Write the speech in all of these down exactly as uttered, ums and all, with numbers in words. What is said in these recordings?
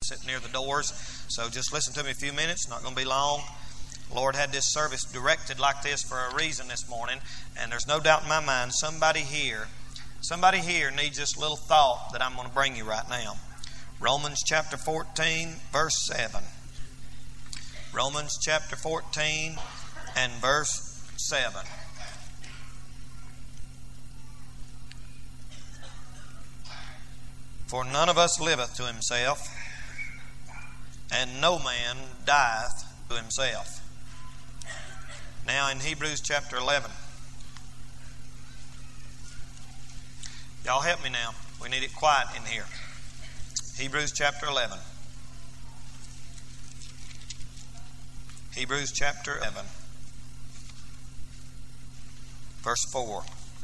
sitting near the doors. So just listen to me a few minutes. It's not going to be long. The Lord had this service directed like this for a reason this morning. And there's no doubt in my mind, somebody here, somebody here needs this little thought that I'm going to bring you right now. Romans chapter fourteen, verse seven. Romans chapter fourteen and verse seven. For none of us liveth to himself, and no man dieth to himself. Now in Hebrews chapter eleven. Y'all help me now. We need it quiet in here. Hebrews chapter eleven. Hebrews chapter eleven. Verse four.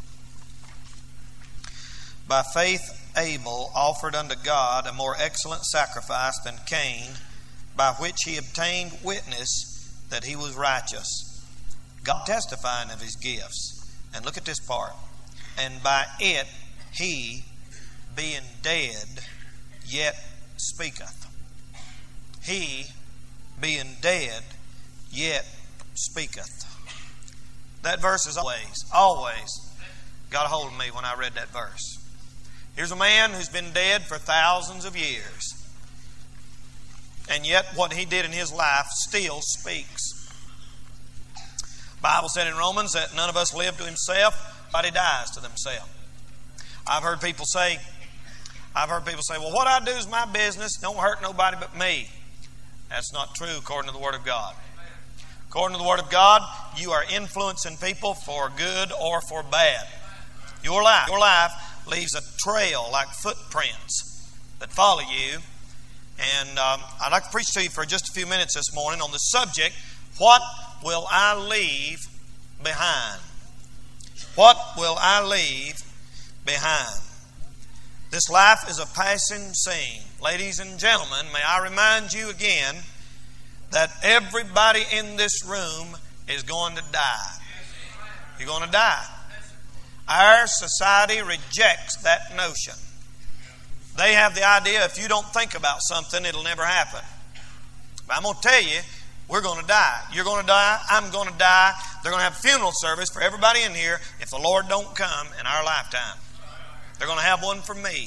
By faith Abel offered unto God a more excellent sacrifice than Cain, by which he obtained witness that he was righteous, God testifying of his gifts. And look at this part. And by it he, being dead, yet speaketh. He, being dead, yet speaketh. That verse is always, always got a hold of me when I read that verse. Here's a man who's been dead for thousands of years. And yet what he did in his life still speaks. The Bible said in Romans that none of us live to himself, but he dies to themselves. I've heard people say, I've heard people say, well, what I do is my business. Don't hurt nobody but me. That's not true according to the Word of God. According to the Word of God, you are influencing people for good or for bad. Your life, your life leaves a trail like footprints that follow you. And um, I'd like to preach to you for just a few minutes this morning on the subject, what will I leave behind? What will I leave behind? This life is a passing scene. Ladies and gentlemen, may I remind you again that everybody in this room is going to die. You're going to die. Our society rejects that notion. They have the idea if you don't think about something, it'll never happen. But I'm going to tell you, we're going to die. You're going to die. I'm going to die. They're going to have a funeral service for everybody in here if the Lord don't come in our lifetime. They're going to have one for me.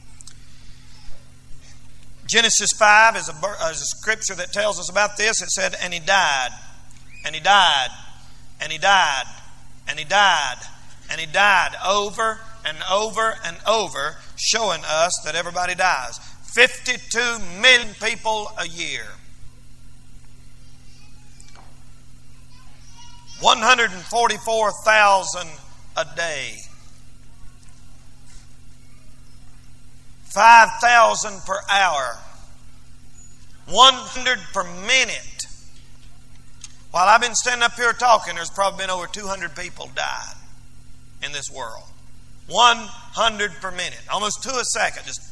Genesis five is a, is a scripture that tells us about this. It said, and he died, and he died, and he died, and he died, and he died over and over and over, showing us that everybody dies. fifty-two million people a year. one hundred forty-four thousand a day. five thousand per hour. one hundred per minute. While I've been standing up here talking, there's probably been over two hundred people died in this world. one hundred per minute. Almost to a second. Just,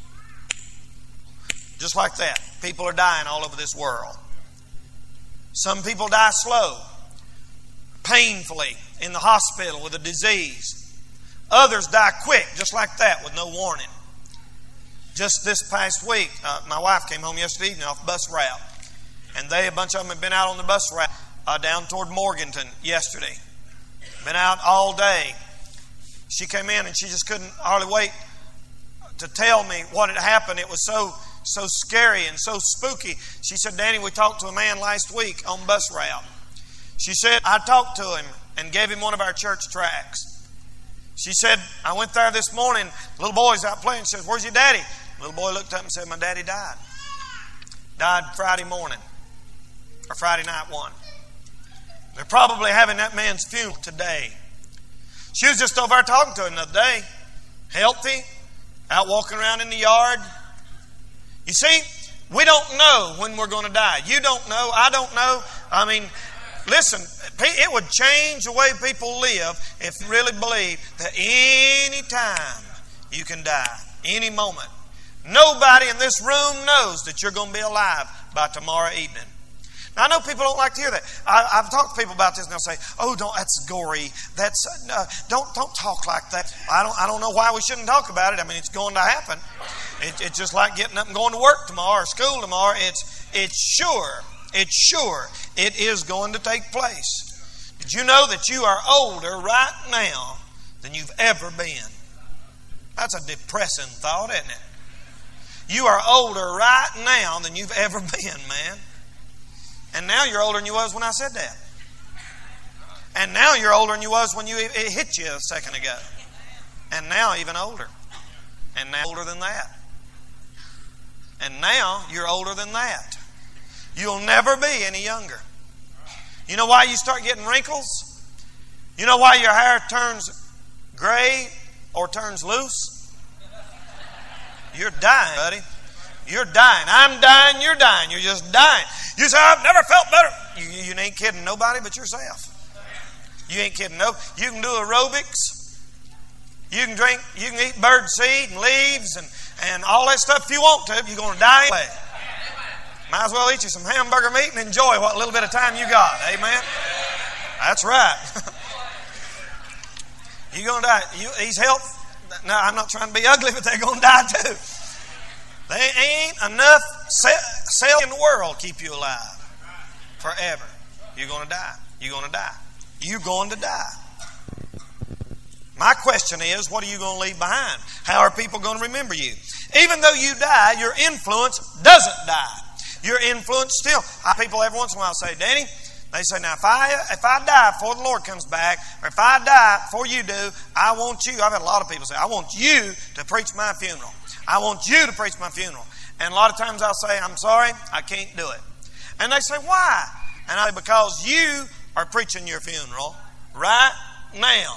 just like that. People are dying all over this world. Some people die slow, painfully in the hospital with a disease. Others die quick, just like that, with no warning. Just this past week, uh, my wife came home yesterday evening off bus route. And they, a bunch of them had been out on the bus route uh, down toward Morganton yesterday. Been out all day. She came in and she just couldn't hardly wait to tell me what had happened. It was so so scary and so spooky. She said, Danny, we talked to a man last week on bus route. She said, I talked to him and gave him one of our church tracts. She said, I went there this morning. Little boy's out playing. She says, where's your daddy? Little boy looked up and said, my daddy died. Died Friday morning. Or Friday night one. They're probably having that man's funeral today. She was just over there talking to him the other day. Healthy. Out walking around in the yard. You see, we don't know when we're going to die. You don't know. I don't know. I mean, listen, it would change the way people live if you really believe that any time you can die. Any moment. Nobody in this room knows that you're going to be alive by tomorrow evening. Now, I know people don't like to hear that. I, I've talked to people about this, and they'll say, "Oh, don't. That's gory. That's uh, don't don't talk like that." I don't. I don't know why we shouldn't talk about it. I mean, it's going to happen. It, it's just like getting up and going to work tomorrow or school tomorrow. It's, it's sure, it's sure it is going to take place. Did you know that you are older right now than you've ever been? That's a depressing thought, isn't it? You are older right now than you've ever been, man. And now you're older than you was when I said that. And now you're older than you was when you it hit you a second ago. And now even older. And now older than that. And now you're older than that. You'll never be any younger. You know why you start getting wrinkles? You know why your hair turns gray or turns loose? You're dying, buddy. You're dying. I'm dying. You're dying. You're just dying. You say, I've never felt better. You, you, you ain't kidding nobody but yourself. You ain't kidding no. You can do aerobics. You can drink. You can eat bird seed and leaves and, and all that stuff if you want to. You're going to die anyway. Might as well eat you some hamburger meat and enjoy what little bit of time you got. Amen. That's right. You're going to die. You, he's health. No, I'm not trying to be ugly, but they're going to die too. There ain't enough cells in the world keep you alive forever. You're going to die. You're going to die. You're going to die. My question is, what are you going to leave behind? How are people going to remember you? Even though you die, your influence doesn't die. Your influence still. People every once in a while say, Danny, they say, now if I if I die before the Lord comes back, or if I die before you do, I want you. I've had a lot of people say, I want you to preach my funeral. I want you to preach my funeral. And a lot of times I'll say, I'm sorry, I can't do it. And they say, why? And I say, because you are preaching your funeral right now.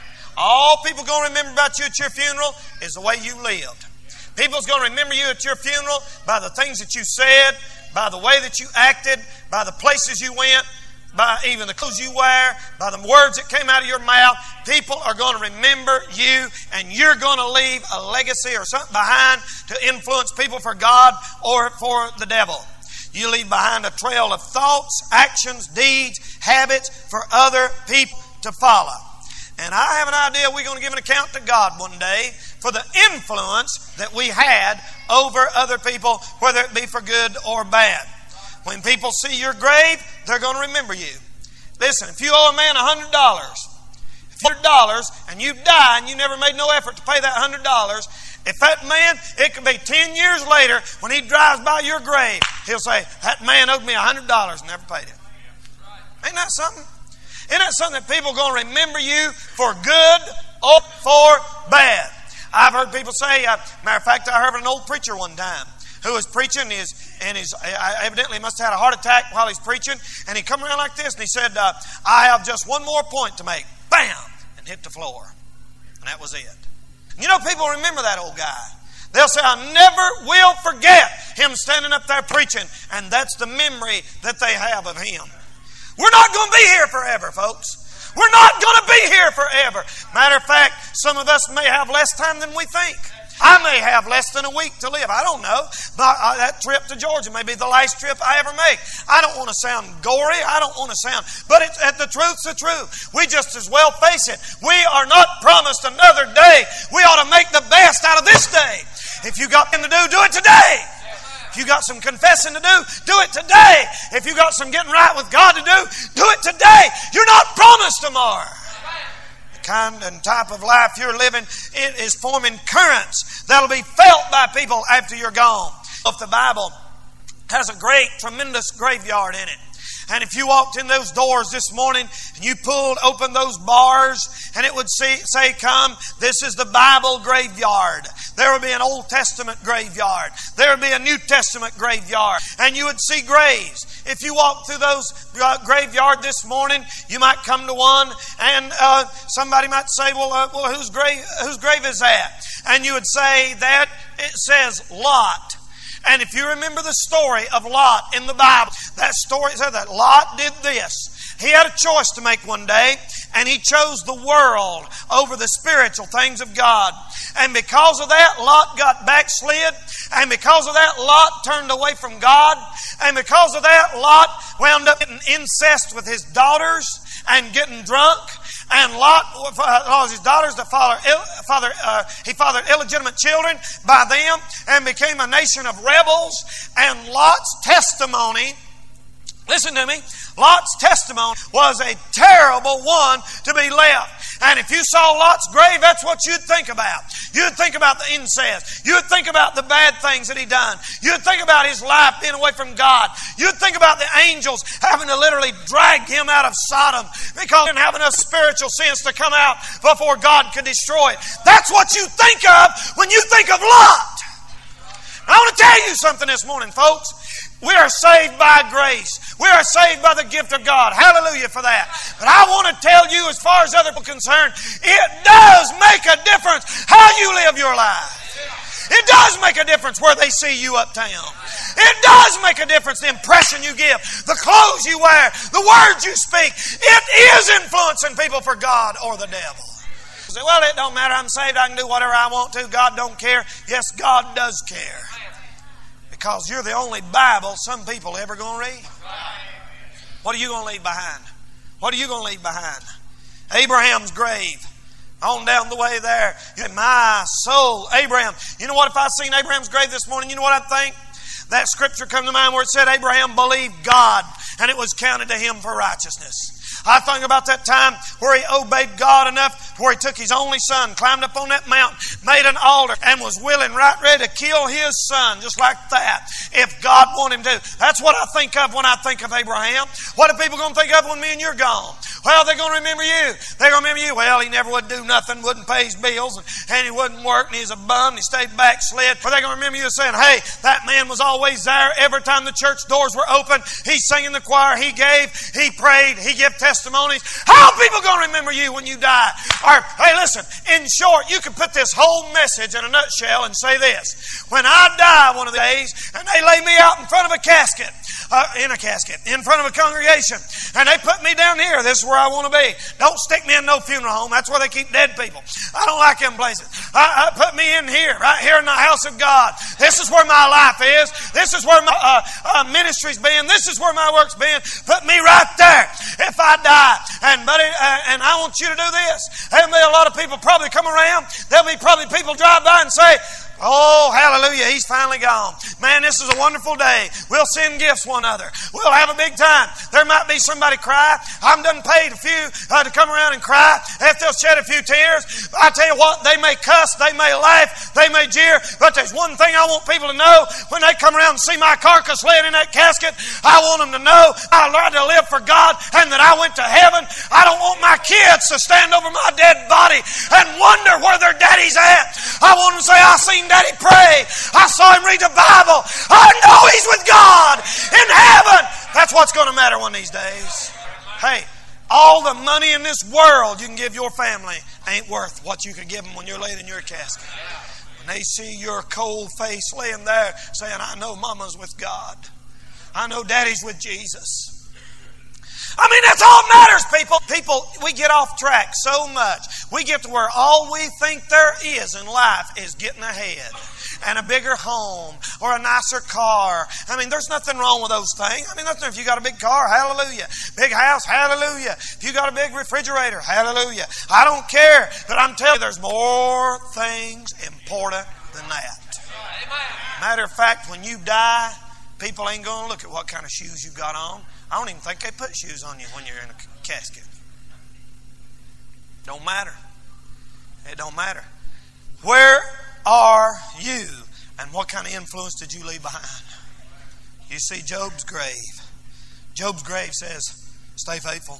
All people are going to remember about you at your funeral is the way you lived. People's going to remember you at your funeral by the things that you said, by the way that you acted, by the places you went, by even the clothes you wear, by the words that came out of your mouth. People are going to remember you, and you're going to leave a legacy or something behind to influence people for God or for the devil. You leave behind a trail of thoughts, actions, deeds, habits for other people to follow. And I have an idea we're going to give an account to God one day for the influence that we had over other people, whether it be for good or bad. When people see your grave, they're going to remember you. Listen, if you owe a man one hundred dollars, if you owe one hundred dollars and you die and you never made no effort to pay that one hundred dollars, if that man, it could be ten years later, when he drives by your grave, he'll say, that man owed me one hundred dollars and never paid it. Ain't that something? Isn't that something that people are going to remember you for good or for bad? I've heard people say, uh, matter of fact, I heard of an old preacher one time who was preaching, his, and his, evidently must have had a heart attack while he's preaching, and he come around like this, and he said, uh, I have just one more point to make. Bam! And hit the floor. And that was it. You know, people remember that old guy. They'll say, I never will forget him standing up there preaching, and that's the memory that they have of him. We're not going to be here forever, folks. We're not going to be here forever. Matter of fact, some of us may have less time than we think. I may have less than a week to live. I don't know. But uh, that trip to Georgia may be the last trip I ever make. I don't want to sound gory. I don't want to sound... But it's, uh, the truth's the truth. We just as well face it. We are not promised another day. We ought to make the best out of this day. If you got something to do, do it today. If you got some confessing to do, do it today. If you got some getting right with God to do, do it today. You're not promised tomorrow. The kind and type of life you're living, it is forming currents that'll be felt by people after you're gone. If the Bible has a great, tremendous graveyard in it, and if you walked in those doors this morning and you pulled open those bars and it would say, say, come, this is the Bible graveyard. There would be an Old Testament graveyard. There would be a New Testament graveyard. And you would see graves. If you walked through those uh, graveyard this morning, you might come to one and uh, somebody might say, well, uh, well whose grave, whose grave is that? And you would say that it says Lot. And if you remember the story of Lot in the Bible, that story said that Lot did this. He had a choice to make one day, and he chose the world over the spiritual things of God. And because of that, Lot got backslid. And because of that, Lot turned away from God. And because of that, Lot wound up getting incest with his daughters and getting drunk. And Lot caused his daughters to father, father uh, he fathered illegitimate children by them and became a nation of rebels. And Lot's testimony, listen to me, Lot's testimony was a terrible one to be left. And if you saw Lot's grave, that's what you'd think about. You'd think about the incest. You'd think about the bad things that he done. You'd think about his life being away from God. You'd think about the angels having to literally drag him out of Sodom because he didn't have enough spiritual sense to come out before God could destroy it. That's what you think of when you think of Lot. I want to tell you something this morning, folks. We are saved by grace. We are saved by the gift of God. Hallelujah for that. But I want to tell you, as far as other people are concerned, it does make a difference how you live your life. It does make a difference where they see you uptown. It does make a difference the impression you give, the clothes you wear, the words you speak. It is influencing people for God or the devil. You say, well, it don't matter. I'm saved. I can do whatever I want to. God don't care. Yes, God does care. Because you're the only Bible some people ever going to read. What are you going to leave behind? What are you going to leave behind? Abraham's grave. On down the way there. My soul, Abraham. You know what? If I seen Abraham's grave this morning, you know what I'd think? That scripture come to mind where it said Abraham believed God and it was counted to him for righteousness. I think about that time where he obeyed God enough where he took his only son, climbed up on that mountain, made an altar, and was willing, right ready to kill his son just like that if God wanted him to. That's what I think of when I think of Abraham. What are people going to think of when me and you're gone? Well, they're going to remember you. They're going to remember you. Well, he never would do nothing, wouldn't pay his bills, and, and he wouldn't work, and he's a bum, and he stayed backslid. Or they're going to remember you saying, hey, that man was always there. Every time the church doors were open, he sang in the choir, he gave, he prayed, he gave testimonies. How are people going to remember you when you die? Or, hey, listen, in short, you can put this whole message in a nutshell and say this. When I die one of the days, and they lay me out in front of a casket, uh, in a casket, in front of a congregation, and they put me down here, this is where I want to be. Don't stick me in no funeral home. That's where they keep dead people. I don't like them places. I, I, put me in here, right here in the house of God. This is where my life is. This is where my uh, uh, ministry's been. This is where my work's been. Put me right there if I die. And buddy, uh, and I want you to do this. There'll be a lot of people probably come around. There'll be probably people drive by and say, oh, hallelujah, he's finally gone. Man, this is a wonderful day. We'll send gifts one another. We'll have a big time. There might be somebody cry. I'm done paid a few uh, to come around and cry. If they'll shed a few tears, I tell you what, they may cuss, they may laugh, they may jeer, but there's one thing I want people to know. When they come around and see my carcass laying in that casket, I want them to know I learned to live for God and that I went to heaven. I don't want my kids to stand over my dead body and wonder where their daddy's at. I want them to say, I seen Daddy pray. I saw him read the Bible. I know he's with God in heaven. That's what's going to matter one of these days. Hey, all the money in this world you can give your family ain't worth what you can give them when you're laid in your casket. When they see your cold face laying there saying, I know Mama's with God. I know Daddy's with Jesus. I mean, that's all that matters, people. People, we get off track so much. We get to where all we think there is in life is getting ahead. And a bigger home or a nicer car. I mean, there's nothing wrong with those things. I mean, nothing. If you got a big car, hallelujah. Big house, hallelujah. If you got a big refrigerator, hallelujah. I don't care. But I'm telling you, there's more things important than that. Matter of fact, when you die, people ain't going to look at what kind of shoes you got on. I don't even think they put shoes on you when you're in a casket. Don't matter. It don't matter. Where are you? And what kind of influence did you leave behind? You see Job's grave. Job's grave says, stay faithful.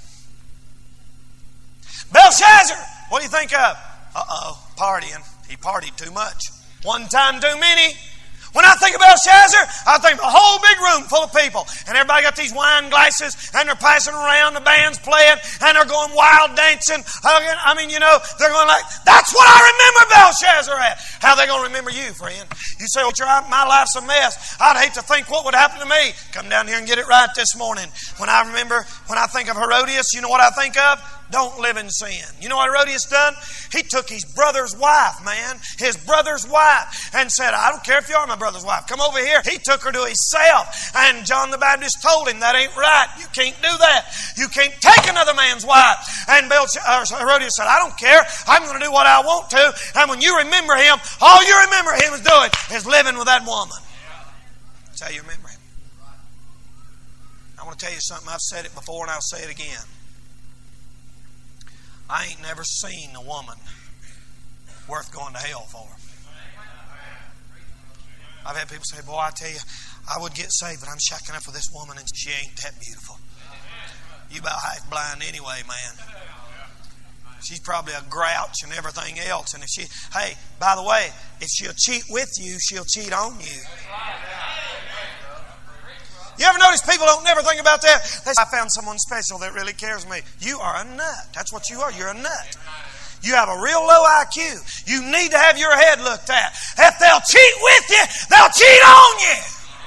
Belshazzar, what do you think of? Uh-oh, partying. He partied too much. One time too many. When I think of Belshazzar, I think of a whole big room full of people. And everybody got these wine glasses, and they're passing around, the band's playing, and they're going wild dancing, hugging. I mean, you know, they're going like, that's what I remember Belshazzar at. How are they going to remember you, friend? You say, well, my life's a mess. I'd hate to think what would happen to me. Come down here and get it right this morning. When I remember, when I think of Herodias, you know what I think of? don't live in sin. You know what Herodias done? He took his brother's wife, man. His brother's wife. And said, I don't care if you are my brother's wife. Come over here. He took her to himself. And John the Baptist told him, that ain't right. You can't do that. You can't take another man's wife. And Herodias said, I don't care. I'm going to do what I want to. And when you remember him, all you remember him is doing is living with that woman. That's how you remember him. I want to tell you something. I've said it before and I'll say it again. I ain't never seen a woman worth going to hell for. I've had people say, boy, I tell you, I would get saved, but I'm shacking up with this woman and she ain't that beautiful. You about half blind anyway, man. She's probably a grouch and everything else. And if she, hey, by the way, if she'll cheat with you, she'll cheat on you. You ever notice people don't never think about that? They say, I found someone special that really cares for me. You are a nut. That's what you are. You're a nut. You have a real low I Q. You need to have your head looked at. If they'll cheat with you, they'll cheat on you.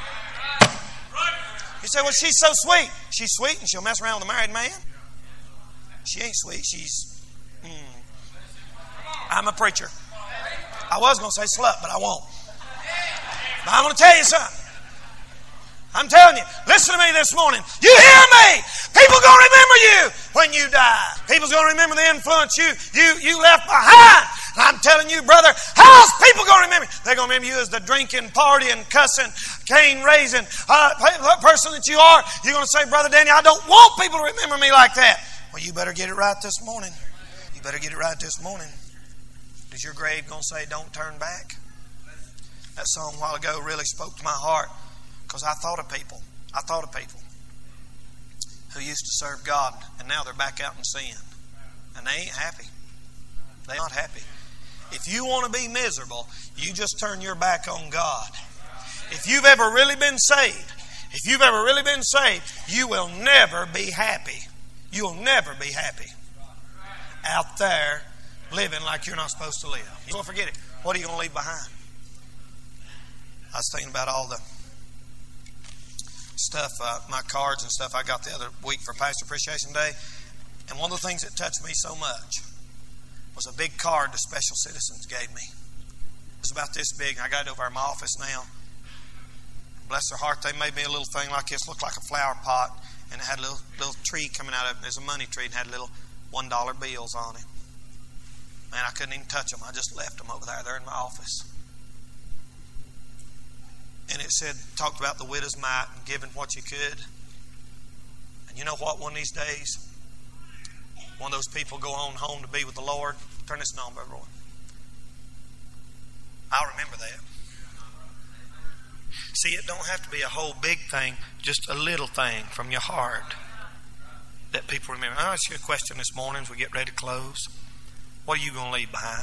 You say, well, she's so sweet. She's sweet and she'll mess around with a married man? She ain't sweet. She's... Mm. I'm a preacher. I was going to say slut, but I won't. But I'm going to tell you something. I'm telling you, listen to me this morning. You hear me? People going to remember you when you die. People's going to remember the influence you you you left behind. And I'm telling you, brother, how's people going to remember you? They're going to remember you as the drinking, partying, cussing, cane raising uh, person that you are. You're going to say, Brother Danny, I don't want people to remember me like that. Well, you better get it right this morning. You better get it right this morning. Is your grave going to say, don't turn back? That song a while ago really spoke to my heart. Because I thought of people. I thought of people who used to serve God and now they're back out in sin. And they ain't happy. They're not happy. If you want to be miserable, you just turn your back on God. If you've ever really been saved, if you've ever really been saved, you will never be happy. You'll never be happy out there living like you're not supposed to live. You don't forget it. What are you going to leave behind? I was thinking about all the stuff, uh, my cards and stuff I got the other week for Pastor Appreciation Day. And one of the things that touched me so much was a big card the Special Citizens gave me. It was about this big. I got it over in my office now. Bless their heart, they made me a little thing like this. Looked like a flower pot. And it had a little, little tree coming out of it. There's a money tree and had little one dollar bills on it. Man, I couldn't even touch them. I just left them over there. They're in my office. And it said, talked about the widow's mite and giving what you could. And you know what? One of these days, one of those people go on home to be with the Lord. Turn this on, brother. I'll remember that. See, it don't have to be a whole big thing, just a little thing from your heart that people remember. I'll ask you a question this morning as we get ready to close. What are you going to leave behind?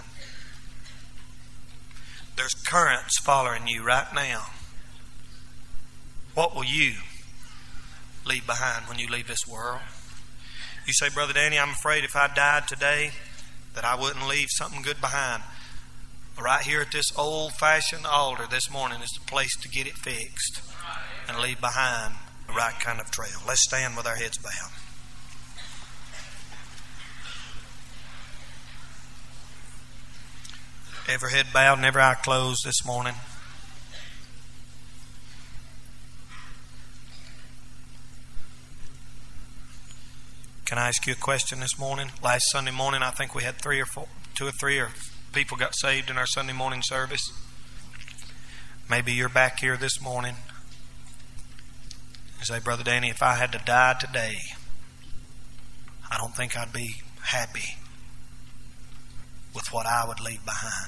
There's currents following you right now. What will you leave behind when you leave this world? You say, Brother Danny, I'm afraid if I died today that I wouldn't leave something good behind. Right here at this old-fashioned altar this morning is the place to get it fixed and leave behind the right kind of trail. Let's stand with our heads bowed. Every head bowed and every eye closed this morning. Can I ask you a question this morning? Last Sunday morning, I think we had three or four, two or three or people got saved in our Sunday morning service. Maybe you're back here this morning. You say, Brother Danny, if I had to die today, I don't think I'd be happy with what I would leave behind.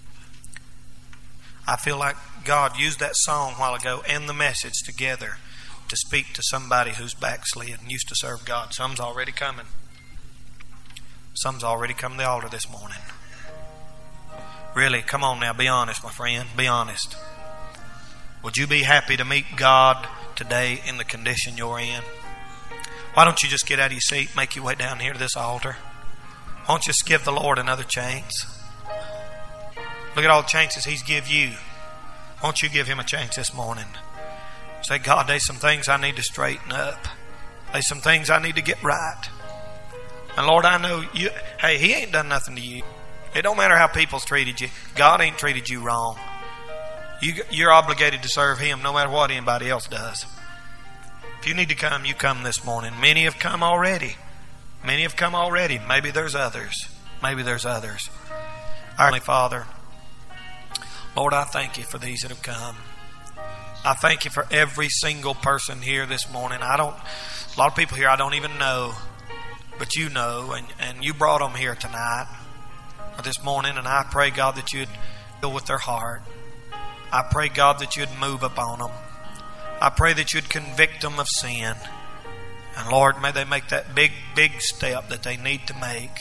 I feel like God used that song a while ago and the message together to speak to somebody who's backslid and used to serve God. Some's already coming. Some's already come to the altar this morning. Really, come on now, be honest, my friend. Be honest. Would you be happy to meet God today in the condition you're in? Why don't you just get out of your seat, make your way down here to this altar? Why don't you just give the Lord another chance? Look at all the chances He's give you. Why don't you give Him a chance this morning? Say, God, there's some things I need to straighten up. There's some things I need to get right. And Lord, I know you, hey, He ain't done nothing to you. It don't matter how people's treated you. God ain't treated you wrong. You, you're obligated to serve Him no matter what anybody else does. If you need to come, you come this morning. Many have come already. Many have come already. Maybe there's others. Maybe there's others. Our Heavenly Father, Lord, I thank You for these that have come. I thank You for every single person here this morning. I don't, a lot of people here I don't even know, but You know, and, and You brought them here tonight or this morning, and I pray, God, that You'd deal with their heart. I pray, God, that You'd move upon them. I pray that You'd convict them of sin. And Lord, may they make that big, big step that they need to make.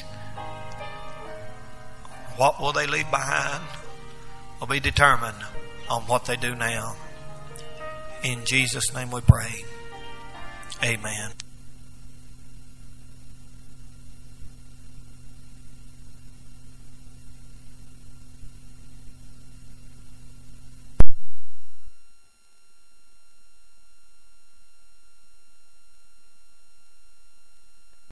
What will they leave behind will be determined on what they do now. In Jesus' name we pray. Amen.